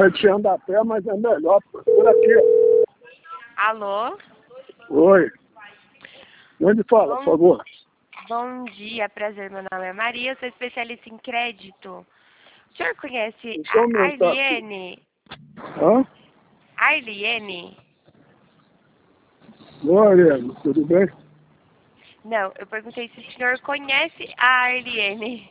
a gente anda a pé, mas é melhor por aqui. Alô? Oi. Onde fala, por favor? Bom dia, prazer. Meu nome é Maria, eu sou especialista em crédito. O senhor conhece Deixa eu a aumentar aqui. Arliene? Hã? Arliene? Oi, Ariane, tudo bem? Não, eu perguntei se o senhor conhece a Arliene.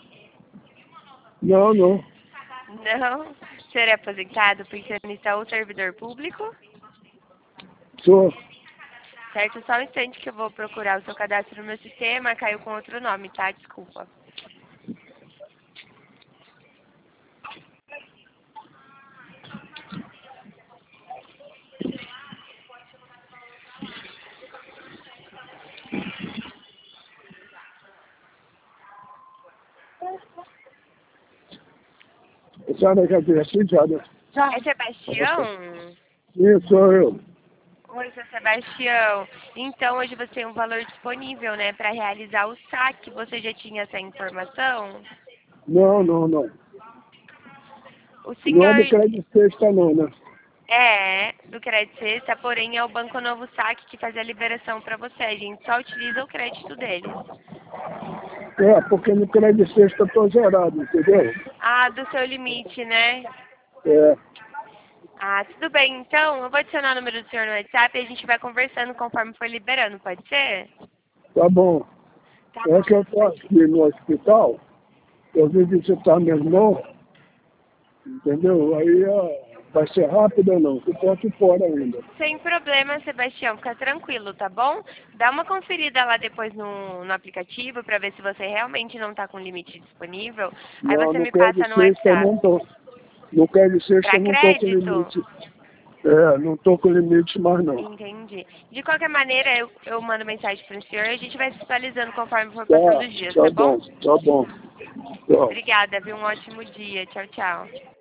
Não, não. Não? O senhor é aposentado, pensionista ou servidor público? Sou. Certo, só um instante que eu vou procurar o seu cadastro no meu sistema. Caiu com outro nome, tá? Desculpa. A senhora quer dizer assim, já, né? É Sebastião? Sim, sou eu. Oi, seu Sebastião. Então, hoje você tem um valor disponível, né, para realizar o saque. Você já tinha essa informação? Não, não, não. O Não é senhor do crédito sexta, não, né? é do crédito sexta, porém é o Banco Novo Saque que faz a liberação para você. A gente só utiliza o crédito deles. É, porque no crédito sexta eu tô zerado, entendeu? Ah, do seu limite, né? É, Ah, tudo bem. Então, eu vou adicionar o número do senhor no WhatsApp e a gente vai conversando conforme for liberando, pode ser? tá bom. Tá É que eu tô bom. aqui no hospital, eu vim visitar meu irmão, entendeu? Aí vai ser rápido ou não? Eu tô aqui fora ainda. Sem problema, Sebastião, fica tranquilo, tá bom? Dá uma conferida lá depois no aplicativo para ver se você realmente não está com limite disponível. Aí Não, você no me passa crédito no sexta eu não WhatsApp. tô. No crédito sexta Para eu não tô com crédito? limite. É, não tô com limite mais não. Entendi. De qualquer maneira, eu mando mensagem para o senhor e a gente vai se atualizando conforme for passando Tá, os dias, tá tá bom? bom, tá bom. Tchau. Obrigada, viu? Um ótimo dia. Tchau, tchau.